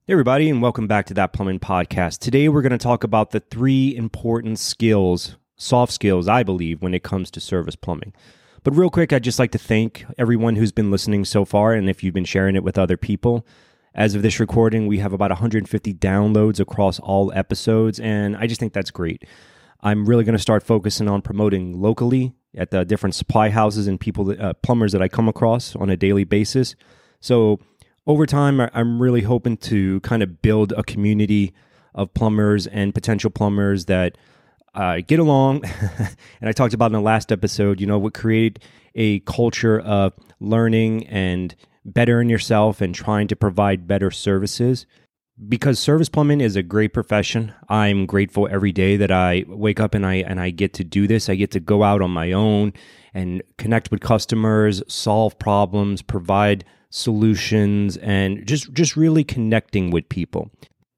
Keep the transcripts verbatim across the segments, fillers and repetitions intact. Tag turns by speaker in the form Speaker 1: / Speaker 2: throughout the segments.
Speaker 1: Hey everybody, and welcome back to That Plumbing Podcast. Today we're going to talk about the three important skills, soft skills, I believe, when it comes to service plumbing. But real quick, I'd just like to thank everyone who's been listening so far, and if you've been sharing it with other people. As of this recording, we have about one hundred fifty downloads across all episodes, and I just think that's great. I'm really going to start focusing on promoting locally at the different supply houses and people, that, uh, plumbers that I come across on a daily basis. So over time, I'm really hoping to kind of build a community of plumbers and potential plumbers that uh, get along. And I talked about in the last episode, you know, what create a culture of learning and bettering yourself and trying to provide better services. Because service plumbing is a great profession. I'm grateful every day that I wake up and I and I get to do this. I get to go out on my own and connect with customers, solve problems, provide solutions, and just, just really connecting with people.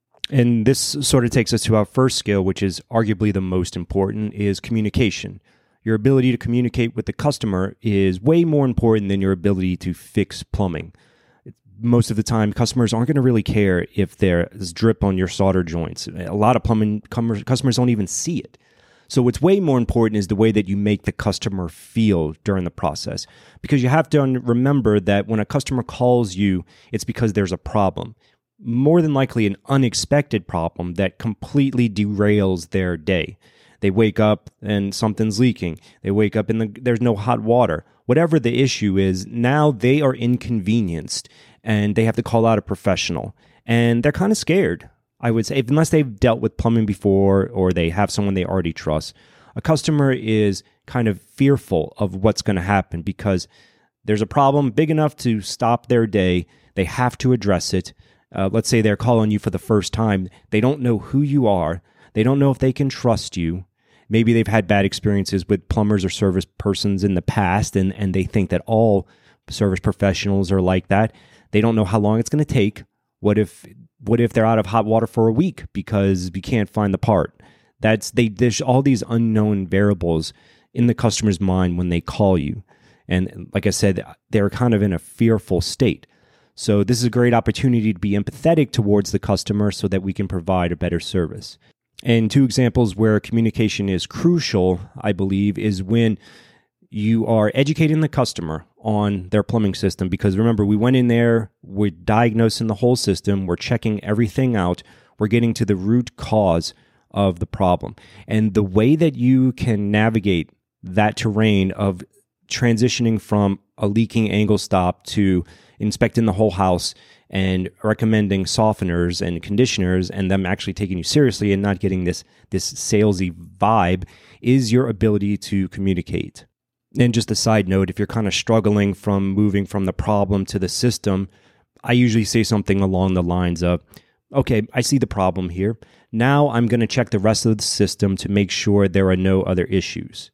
Speaker 1: And this sort of takes us to our first skill, which is arguably the most important, is communication. Your ability to communicate with the customer is way more important than your ability to fix plumbing. Most of the time, customers aren't going to really care if there's drip on your solder joints. A lot of plumbing customers don't even see it. So what's way more important is the way that you make the customer feel during the process. Because you have to remember that when a customer calls you, it's because there's a problem. More than likely an unexpected problem that completely derails their day. They wake up and something's leaking. They wake up and the, there's no hot water. Whatever the issue is, now they are inconvenienced and they have to call out a professional. And they're kind of scared, I would say, unless they've dealt with plumbing before or they have someone they already trust. A customer is kind of fearful of what's going to happen because there's a problem big enough to stop their day. They have to address it. Uh, let's say they're calling you for the first time. They don't know who you are. They don't know if they can trust you. Maybe they've had bad experiences with plumbers or service persons in the past, and, and they think that all service professionals are like that. They don't know how long it's going to take. What if what if they're out of hot water for a week because we can't find the part? That's they there's all these unknown variables in the customer's mind when they call you. And like I said, they're kind of in a fearful state. So this is a great opportunity to be empathetic towards the customer so that we can provide a better service. And two examples where communication is crucial, I believe, is when you are educating the customer on their plumbing system. Because remember, we went in there, we're diagnosing the whole system, we're checking everything out, we're getting to the root cause of the problem. And the way that you can navigate that terrain of transitioning from a leaking angle stop to inspecting the whole house and recommending softeners and conditioners and them actually taking you seriously and not getting this, this salesy vibe is your ability to communicate. And just a side note, if you're kind of struggling from moving from the problem to the system, I usually say something along the lines of, okay, I see the problem here. Now I'm going to check the rest of the system to make sure there are no other issues.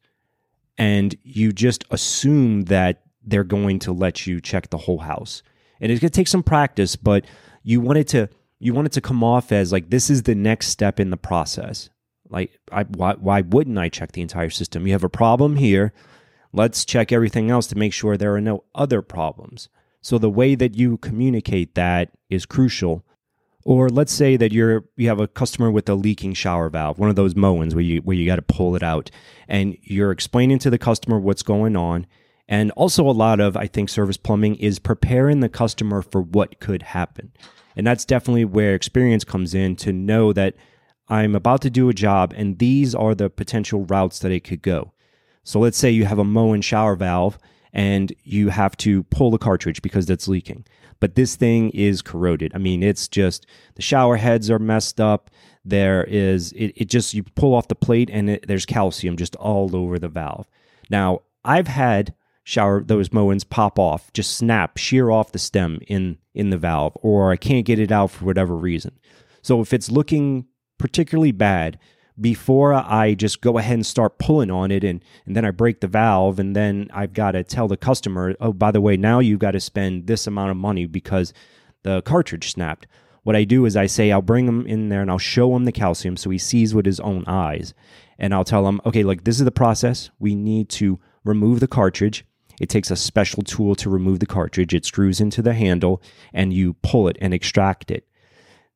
Speaker 1: And you just assume that they're going to let you check the whole house. And it's going to take some practice, but you want it to you want it to come off as like this is the next step in the process. Like, I, why, why wouldn't I check the entire system? You have a problem here. Let's check everything else to make sure there are no other problems. So the way that you communicate that is crucial. Or let's say that you're you have a customer with a leaking shower valve, one of those Moens where you where you got to pull it out, and you're explaining to the customer what's going on. And also a lot of, I think, service plumbing is preparing the customer for what could happen. And that's definitely where experience comes in to know that I'm about to do a job and these are the potential routes that it could go. So let's say you have a Moen shower valve and you have to pull the cartridge because it's leaking. But this thing is corroded. I mean, it's just, the shower heads are messed up. There is, it, it just, you pull off the plate and it, there's calcium just all over the valve. Now, I've had shower, those Moens pop off, just snap, shear off the stem in, in the valve, or I can't get it out for whatever reason. So if it's looking particularly bad, before I just go ahead and start pulling on it and, and then I break the valve and then I've got to tell the customer, oh, by the way, now you've got to spend this amount of money because the cartridge snapped. What I do is I say I'll bring him in there and I'll show him the calcium so he sees with his own eyes. And I'll tell him, okay, like this is the process. We need to remove the cartridge. It takes a special tool to remove the cartridge. It screws into the handle and you pull it and extract it.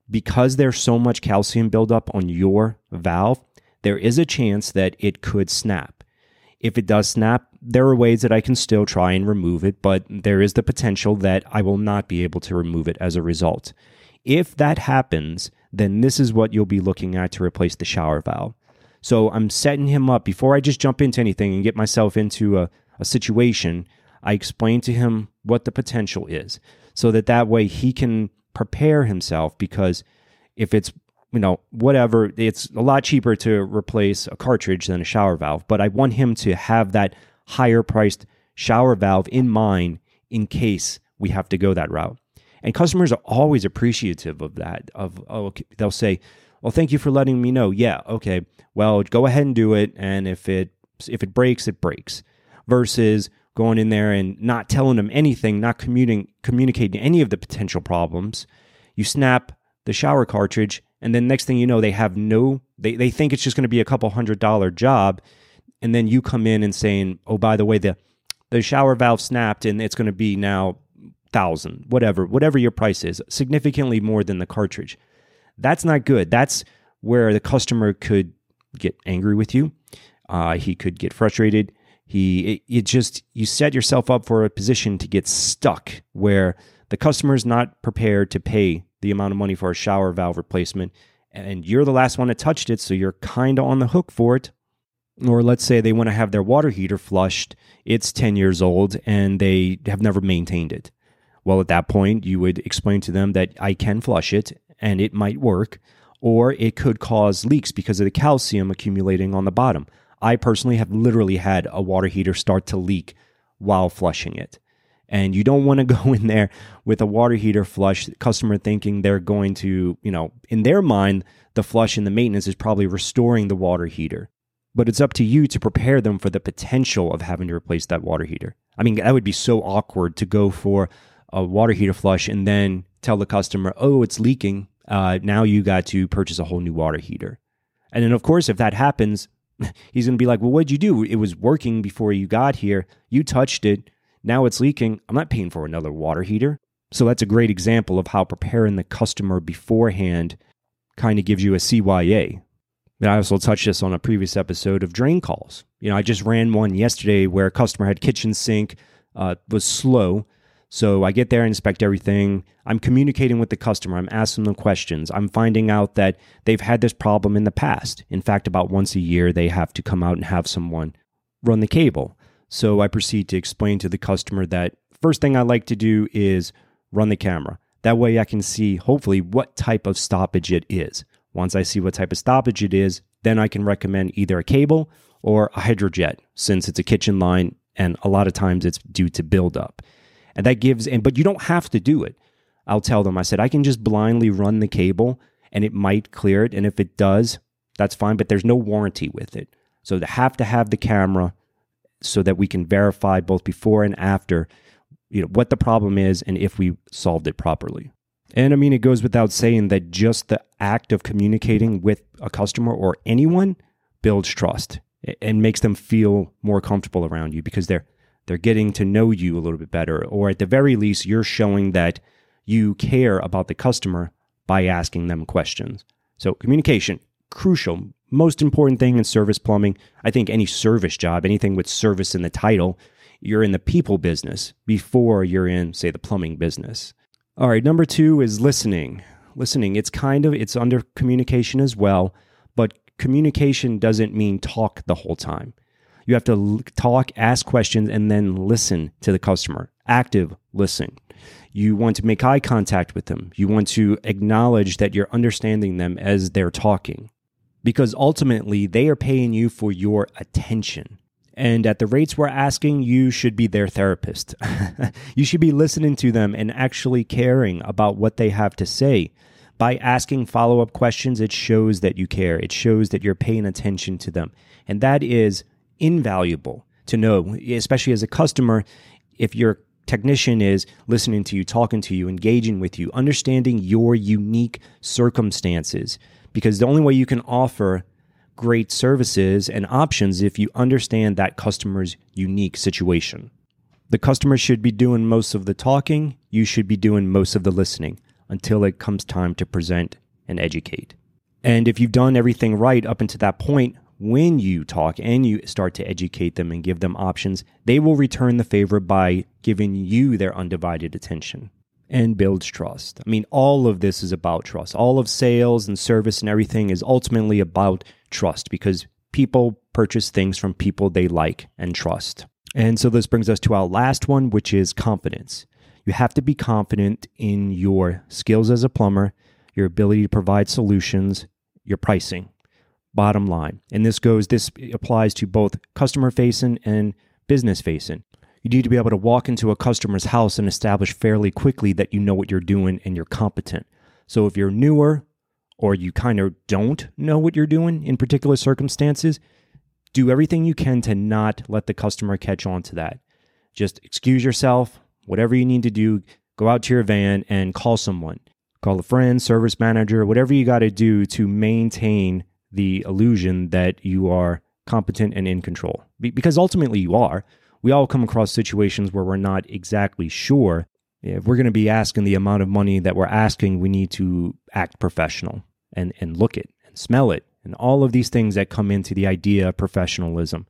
Speaker 1: because there's so much calcium buildup on your valve, there is a chance that it could snap. If it does snap, there are ways that I can still try and remove it, but there is the potential that I will not be able to remove it as a result. If that happens, then this is what you'll be looking at to replace the shower valve. So I'm setting him up before I just jump into anything and get myself into a, a situation. I explain to him what the potential is so that that way he can prepare himself, because if it's, you know, whatever, it's a lot cheaper to replace a cartridge than a shower valve, but I want him to have that higher priced shower valve in mind in case we have to go that route. And customers are always appreciative of that. Of oh, they'll say, well, thank you for letting me know. Yeah, okay, well, go ahead and do it, and if it if it breaks, it breaks. Versus going in there and not telling them anything, not commuting, communicating any of the potential problems. You snap the shower cartridge, and then next thing you know, they have no, they, they think it's just going to be a couple hundred dollar job. And then you come in and saying, oh, by the way, the, the shower valve snapped and it's going to be now thousand, whatever, whatever your price is, significantly more than the cartridge. That's not good. That's where the customer could get angry with you. Uh, he could get frustrated. He, it, it just, you set yourself up for a position to get stuck where the customer is not prepared to pay the amount of money for a shower valve replacement, and you're the last one that touched it, so you're kind of on the hook for it. Or let's say they want to have their water heater flushed. It's ten years old, and they have never maintained it. Well, at that point, you would explain to them that I can flush it, and it might work, or it could cause leaks because of the calcium accumulating on the bottom. I personally have literally had a water heater start to leak while flushing it. And you don't want to go in there with a water heater flush, the customer thinking they're going to, you know, in their mind, the flush and the maintenance is probably restoring the water heater. But it's up to you to prepare them for the potential of having to replace that water heater. I mean, that would be so awkward to go for a water heater flush and then tell the customer, oh, it's leaking. Uh, now you got to purchase a whole new water heater. And then, of course, if that happens, he's going to be like, well, what'd you do? It was working before you got here. You touched it. Now it's leaking. I'm not paying for another water heater. So that's a great example of how preparing the customer beforehand kind of gives you a C Y A. And I also touched this on a previous episode of drain calls. You know, I just ran one yesterday where a customer had kitchen sink, uh, was slow. So I get there and inspect everything. I'm communicating with the customer. I'm asking them questions. I'm finding out that they've had this problem in the past. In fact, about once a year, they have to come out and have someone run the cable. So I proceed to explain to the customer that first thing I like to do is run the camera. That way I can see, hopefully, what type of stoppage it is. Once I see what type of stoppage it is, then I can recommend either a cable or a hydrojet, since it's a kitchen line and a lot of times it's due to buildup. And that gives, and but you don't have to do it. I'll tell them, I said, I can just blindly run the cable and it might clear it. And if it does, that's fine, but there's no warranty with it. So they have to have the camera so that we can verify both before and after, you know, what the problem is and if we solved it properly. And I mean, it goes without saying that just the act of communicating with a customer or anyone builds trust and makes them feel more comfortable around you, because they're they're getting to know you a little bit better, or at the very least, you're showing that you care about the customer by asking them questions. So communication, crucial, most important thing in service plumbing. I think any service job, anything with service in the title, you're in the people business before you're in, say, the plumbing business. All right, number two is listening. Listening, it's kind of, it's under communication as well, but communication doesn't mean talk the whole time. You have to talk, ask questions, and then listen to the customer. Active listening. You want to make eye contact with them. You want to acknowledge that you're understanding them as they're talking, because ultimately they are paying you for your attention. And at the rates we're asking, you should be their therapist. You should be listening to them and actually caring about what they have to say. By asking follow-up questions, it shows that you care. It shows that you're paying attention to them. And that is invaluable to know, especially as a customer, if your technician is listening to you, talking to you, engaging with you, understanding your unique circumstances. Because the only way you can offer great services and options if you understand that customer's unique situation. The customer should be doing most of the talking. You should be doing most of the listening. until it comes time to present and educate. And if you've done everything right up until that point, when you talk and you start to educate them and give them options, they will return the favor by giving you their undivided attention and builds trust. I mean, all of this is about trust. All of sales and service and everything is ultimately about trust because people purchase things from people they like and trust. And so this brings us to our last one, which is confidence. You have to be confident in your skills as a plumber, your ability to provide solutions, your pricing. Bottom line. And this goes, this applies to both customer facing and business facing. You need to be able to walk into a customer's house and establish fairly quickly that you know what you're doing and you're competent. So if you're newer or you kind of don't know what you're doing in particular circumstances, do everything you can to not let the customer catch on to that. Just excuse yourself, whatever you need to do, go out to your van and call someone. Call a friend, service manager, whatever you got to do to maintain the illusion that you are competent and in control. Be- because ultimately you are. We all come across situations where we're not exactly sure. If we're going to be asking the amount of money that we're asking, we need to act professional and, and look it and smell it and all of these things that come into the idea of professionalism.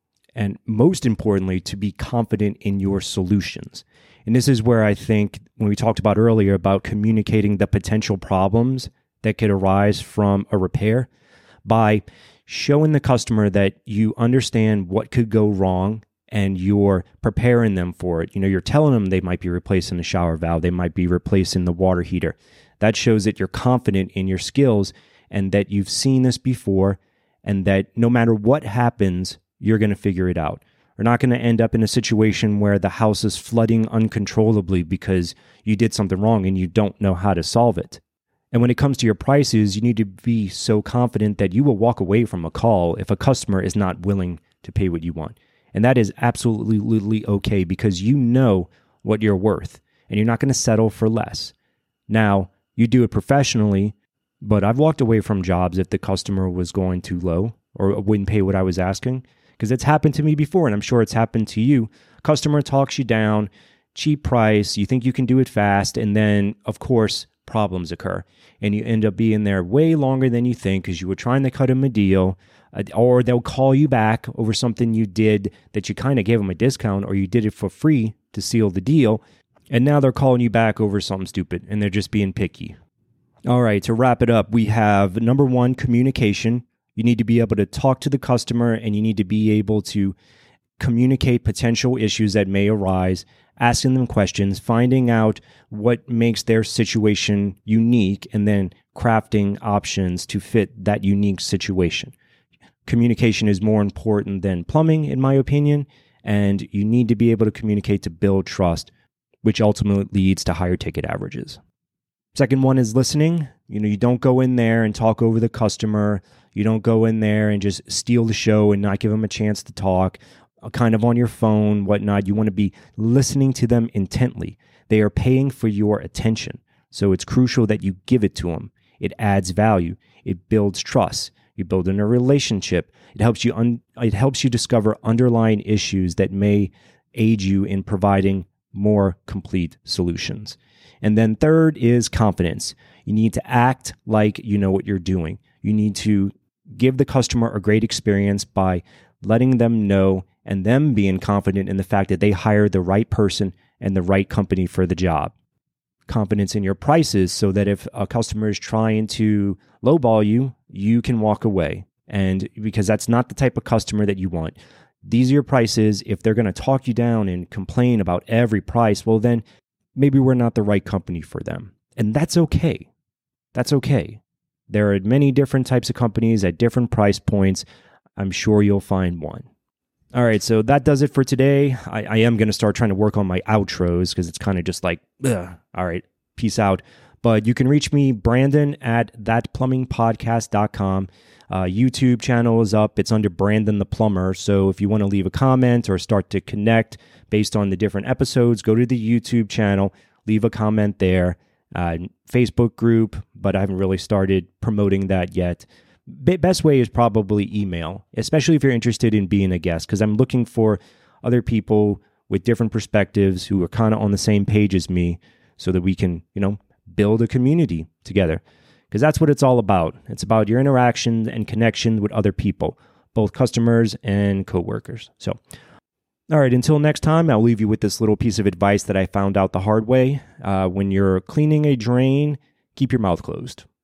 Speaker 1: And most importantly, to be confident in your solutions. And this is where I think when we talked about earlier about communicating the potential problems that could arise from a repair, by showing the customer that you understand what could go wrong and you're preparing them for it. You know, you're telling them they might be replacing the shower valve, they might be replacing the water heater. That shows that you're confident in your skills and that you've seen this before and that no matter what happens, you're going to figure it out. We're not going to end up in a situation where the house is flooding uncontrollably because you did something wrong and you don't know how to solve it. And when it comes to your prices, you need to be so confident that you will walk away from a call if a customer is not willing to pay what you want. And that is absolutely okay because you know what you're worth and you're not going to settle for less. Now, you do it professionally, but I've walked away from jobs if the customer was going too low or wouldn't pay what I was asking because it's happened to me before and I'm sure it's happened to you. Customer talks you down, cheap price, you think you can do it fast, and then, of course, problems occur and you end up being there way longer than you think because you were trying to cut them a deal, uh, or they'll call you back over something you did that you kind of gave them a discount or you did it for free to seal the deal, and now they're calling you back over something stupid and they're just being picky. All right, to wrap it up, we have number one, communication. You need to be able to talk to the customer and you need to be able to communicate potential issues that may arise, asking them questions, finding out what makes their situation unique, and then crafting options to fit that unique situation. Communication is more important than plumbing, in my opinion, and you need to be able to communicate to build trust, which ultimately leads to higher ticket averages. Second one is listening. You know, you don't go in there and talk over the customer. You don't go in there and just steal the show and not give them a chance to talk, kind of on your phone, whatnot. You want to be listening to them intently. They are paying for your attention. So it's crucial that you give it to them. It adds value. It builds trust. You build in a relationship. It helps you un- it helps you discover underlying issues that may aid you in providing more complete solutions. And then third is confidence. You need to act like you know what you're doing. You need to give the customer a great experience by letting them know and them being confident in the fact that they hired the right person and the right company for the job. Confidence in your prices so that if a customer is trying to lowball you, you can walk away. And because that's not the type of customer that you want. These are your prices. If they're going to talk you down and complain about every price, well, then maybe we're not the right company for them. And that's okay. That's okay. There are many different types of companies at different price points. I'm sure you'll find one. All right, so that does it for today. I, I am going to start trying to work on my outros because it's kind of just like, ugh. All right, peace out. But you can reach me, Brandon, at that plumbing podcast dot com. Uh, YouTube channel is up. It's under Brandon the Plumber. So if you want to leave a comment or start to connect based on the different episodes, go to the YouTube channel, leave a comment there. Uh, Facebook group, but I haven't really started promoting that yet. Best way is probably email, especially if you're interested in being a guest, because I'm looking for other people with different perspectives who are kind of on the same page as me so that we can, you know, build a community together, because that's what it's all about. It's about your interaction and connection with other people, both customers and coworkers. So, all right, until next time, I'll leave you with this little piece of advice that I found out the hard way. Uh, when you're cleaning a drain, keep your mouth closed.